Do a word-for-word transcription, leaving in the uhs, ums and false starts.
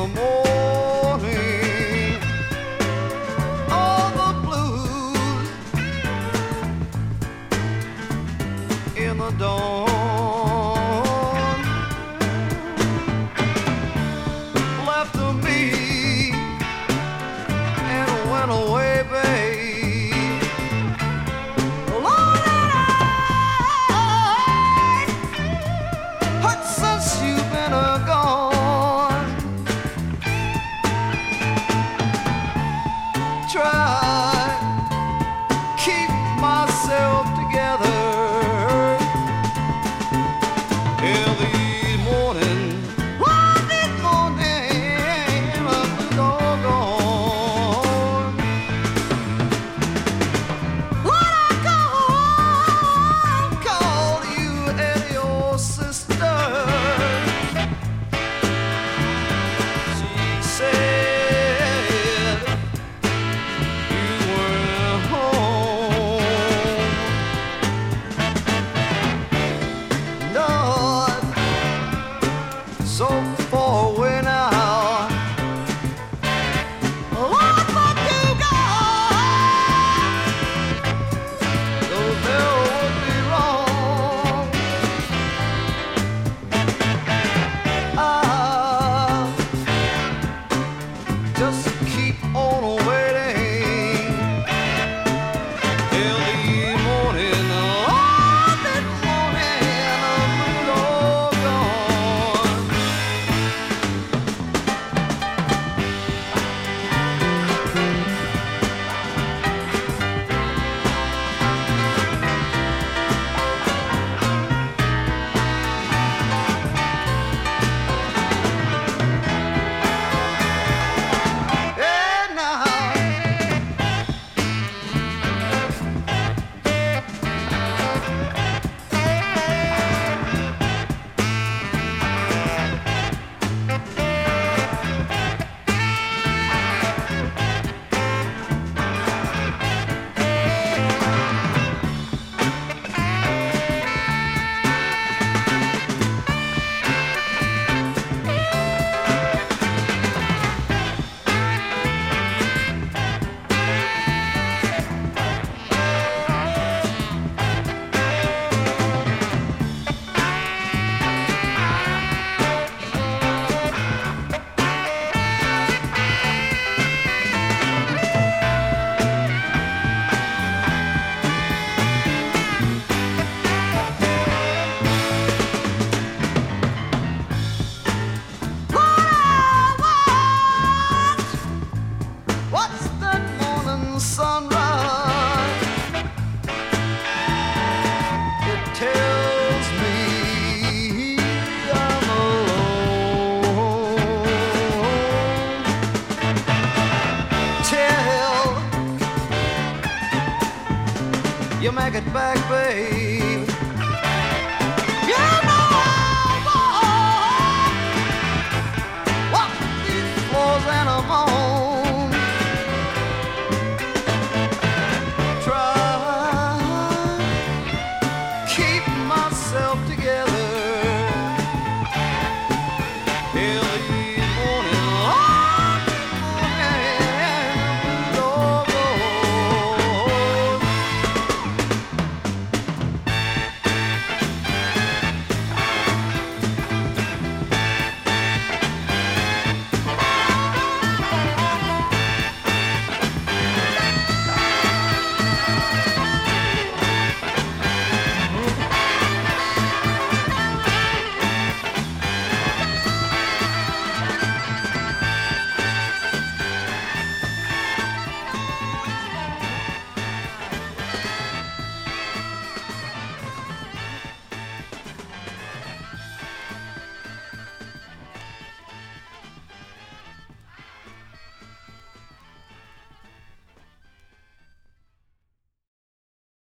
the morning, all the blues in the dawn. Left to me and went away, babe. Lord, it hurts since you've been a gone. Try keep myself together. In the morning, oh, this morning, I'm doggone. When I call, call you and your sister, she said you weren't home. Not so far away now. What would you go? Though there would be wrong. I'll just keep on waiting till the morning. Oh, this morning, I'm all gone. Yeah, now. What's that morning sunrise? It tells me I'm alone. Till you make it back, babe.